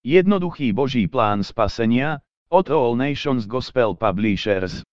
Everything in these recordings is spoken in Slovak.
Jednoduchý Boží plán spasenia od All Nations Gospel Publishers.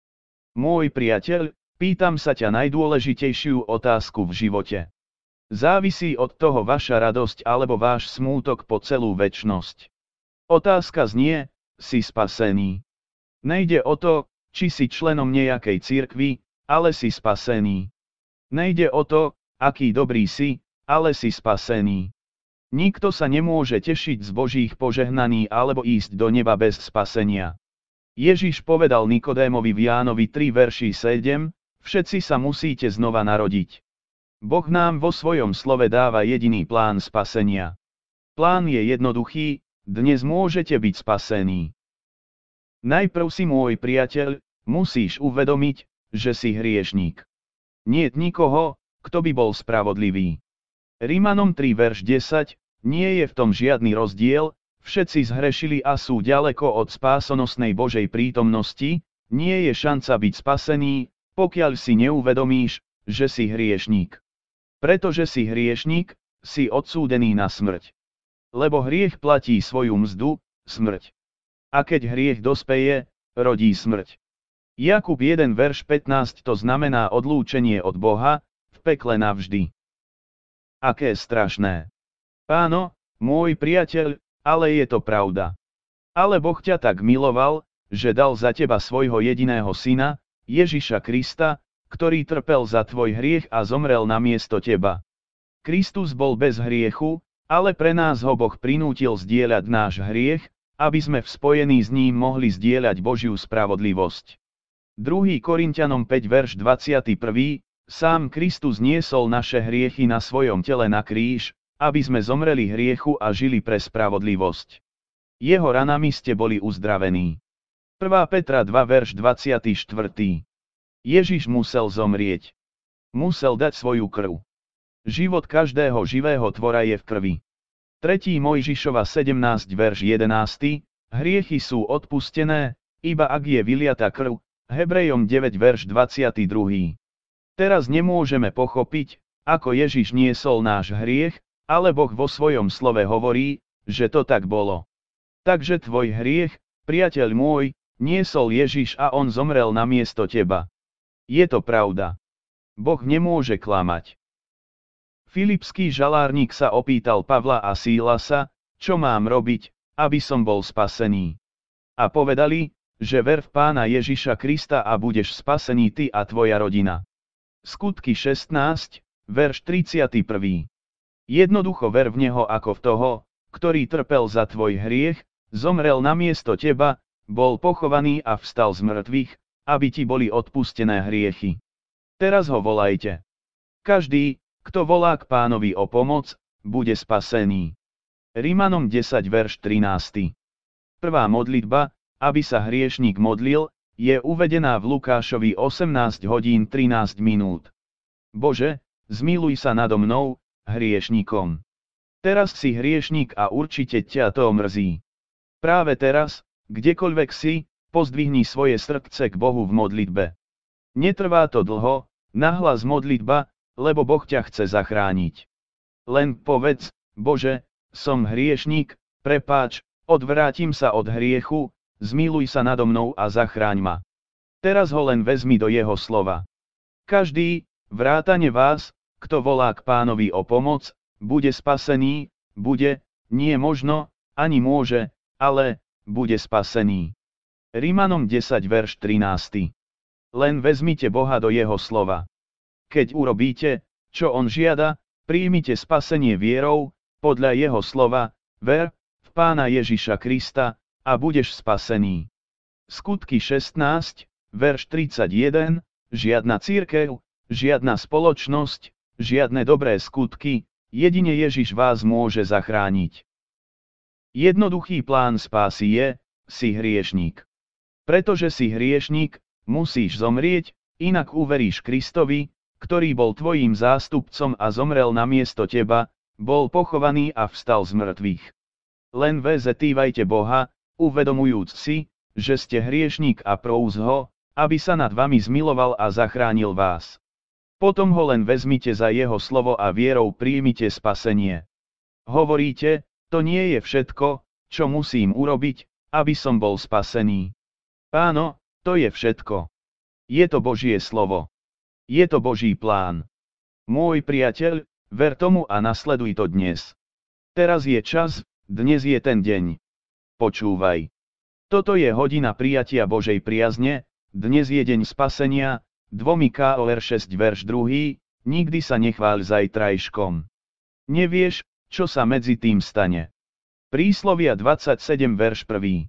Môj priateľ, pýtam sa ťa najdôležitejšiu otázku v živote. Závisí od toho vaša radosť alebo váš smútok po celú večnosť. Otázka znie, si spasený? Nejde o to, či si členom nejakej cirkvi, ale si spasený. Nejde o to, aký dobrý si, ale si spasený. Nikto sa nemôže tešiť z Božích požehnaní alebo ísť do neba bez spasenia. Ježiš povedal Nikodémovi v Jánovi 3 verši 7, všetci sa musíte znova narodiť. Boh nám vo svojom slove dáva jediný plán spasenia. Plán je jednoduchý, dnes môžete byť spasení. Najprv si, môj priateľ, musíš uvedomiť, že si hriešník. Niet nikoho, kto by bol spravodlivý. Rimanom 3 verš 10, nie je v tom žiadny rozdiel, všetci zhrešili a sú ďaleko od spásonosnej Božej prítomnosti, nie je šanca byť spasený, pokiaľ si neuvedomíš, že si hriešník. Pretože si hriešník, si odsúdený na smrť. Lebo hriech platí svoju mzdu, smrť. A keď hriech dospeje, rodí smrť. Jakub 1 verš 15 to znamená odlúčenie od Boha, v pekle navždy. Aké strašné. Áno, môj priateľ, ale je to pravda. Ale Boh ťa tak miloval, že dal za teba svojho jediného syna, Ježiša Krista, ktorý trpel za tvoj hriech a zomrel namiesto teba. Kristus bol bez hriechu, ale pre nás ho Boh prinútil zdieľať náš hriech, aby sme v spojení s ním mohli zdieľať Božiu spravodlivosť. 2. Korinťanom 5 verš 21, sám Kristus niesol naše hriechy na svojom tele na kríž, aby sme zomreli hriechu a žili pre spravodlivosť. Jeho ranami ste boli uzdravení. 1. Petra 2 verš 24. Ježiš musel zomrieť. Musel dať svoju krv. Život každého živého tvora je v krvi. 3. Mojžišova 17 verš 11, hriechy sú odpustené, iba ak je vyliata krv, Hebrejom 9 verš 22. Teraz nemôžeme pochopiť, ako Ježiš niesol náš hriech, ale Boh vo svojom slove hovorí, že to tak bolo. Takže tvoj hriech, priateľ môj, niesol Ježiš a on zomrel namiesto teba. Je to pravda. Boh nemôže klamať. Filipský žalárnik sa opýtal Pavla a Sílasa, čo mám robiť, aby som bol spasený. A povedali, že ver v Pána Ježiša Krista a budeš spasený ty a tvoja rodina. Skutky 16, verš 31. Jednoducho ver v Neho ako v toho, ktorý trpel za tvoj hriech, zomrel namiesto teba, bol pochovaný a vstal z mŕtvych, aby ti boli odpustené hriechy. Teraz ho volajte. Každý, kto volá k Pánovi o pomoc, bude spasený. Rimanom 10 verš 13. Prvá modlitba, aby sa hriešník modlil, je uvedená v Lukášovi 18 hodín 13 minút. Bože, zmiluj sa nado mnou, hriešníkom. Teraz si hriešník a určite ťa to mrzí. Práve teraz, kdekoľvek si, pozdvihni svoje srdce k Bohu v modlitbe. Netrvá to dlho, nahlas modlitba, lebo Boh ťa chce zachrániť. Len povedz, Bože, som hriešník, prepáč, odvrátim sa od hriechu, zmiluj sa nado mnou a zachráň ma. Teraz ho len vezmi do jeho slova. Každý, vrátane vás, kto volá k Pánovi o pomoc, bude spasený, bude, nie možno, ani môže, ale, bude spasený. Rimanom 10 verš 13. Len vezmite Boha do jeho slova. Keď urobíte, čo on žiada, príjmite spasenie vierou, podľa jeho slova, ver v Pána Ježiša Krista, a budeš spasený. Skutky 16, verš 31, žiadna cirkev, žiadna spoločnosť, žiadne dobré skutky, jedine Ježiš vás môže zachrániť. Jednoduchý plán spásy je, si hriešník. Pretože si hriešník, musíš zomrieť, inak uveríš Kristovi, ktorý bol tvojím zástupcom a zomrel namiesto teba, bol pochovaný a vstal z mŕtvych. Len vezetívajte Boha, uvedomujúc si, že ste hriešník a prous ho, aby sa nad vami zmiloval a zachránil vás. Potom ho len vezmite za jeho slovo a vierou príjmite spasenie. Hovoríte, to nie je všetko, čo musím urobiť, aby som bol spasený. Áno, to je všetko. Je to Božie slovo. Je to Boží plán. Môj priateľ, ver tomu a nasleduj to dnes. Teraz je čas, dnes je ten deň. Počúvaj. Toto je hodina prijatia Božej priazne, dnes je deň spasenia, 2 Kor 6 verš 2, nikdy sa nechváľ zajtrajškom. Nevieš, čo sa medzi tým stane. Príslovia 27 verš 1.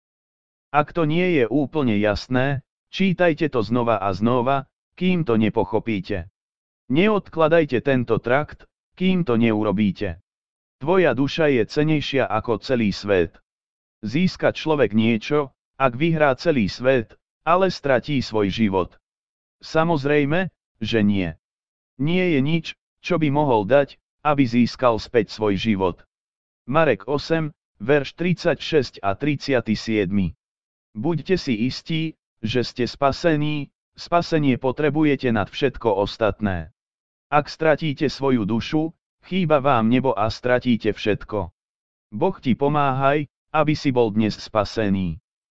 Ak to nie je úplne jasné, čítajte to znova a znova, kým to nepochopíte. Neodkladajte tento trakt, kým to neurobíte. Tvoja duša je cenejšia ako celý svet. Získa človek niečo, ak vyhrá celý svet, ale stratí svoj život. Samozrejme, že nie. Nie je nič, čo by mohol dať, aby získal späť svoj život. Marek 8, verš 36 a 37. Buďte si istí, že ste spasení, spasenie potrebujete nad všetko ostatné. Ak stratíte svoju dušu, chýba vám nebo a stratíte všetko. Boh ti pomáhaj, aby si bol dnes spasený.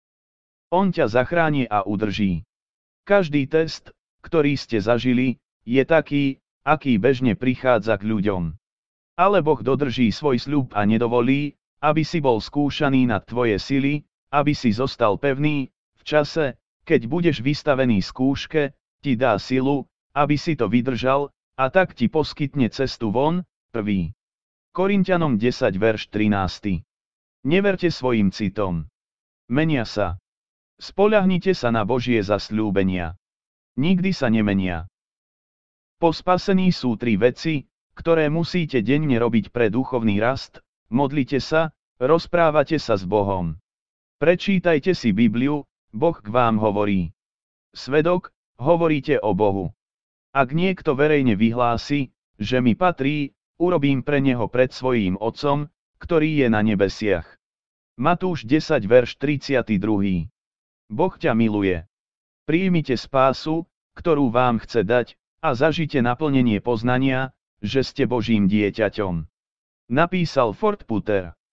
On ťa zachráni a udrží. Každý test, ktorý ste zažili, je taký, aký bežne prichádza k ľuďom. Ale Boh dodrží svoj sľub a nedovolí, aby si bol skúšaný nad tvoje sily, aby si zostal pevný, v čase, keď budeš vystavený skúške, ti dá silu, aby si to vydržal, a tak ti poskytne cestu von. 1. Korinťanom 10 verš 13. Neverte svojim citom. Menia sa. Spoľahnite sa na Božie zasľúbenia. Nikdy sa nemenia. Po spasení sú 3 veci, ktoré musíte denne robiť pre duchovný rast: modlite sa, rozprávate sa s Bohom. Prečítajte si Bibliu, Boh k vám hovorí. Svedok, hovoríte o Bohu. Ak niekto verejne vyhlási, že mi patrí, urobím pre neho pred svojím Otcom, ktorý je na nebesiach. Matúš 10 verš 32. Boh ťa miluje. Prijmite spásu, ktorú vám chce dať, a zažite naplnenie poznania, že ste Božím dieťaťom. Napísal Ford Putter.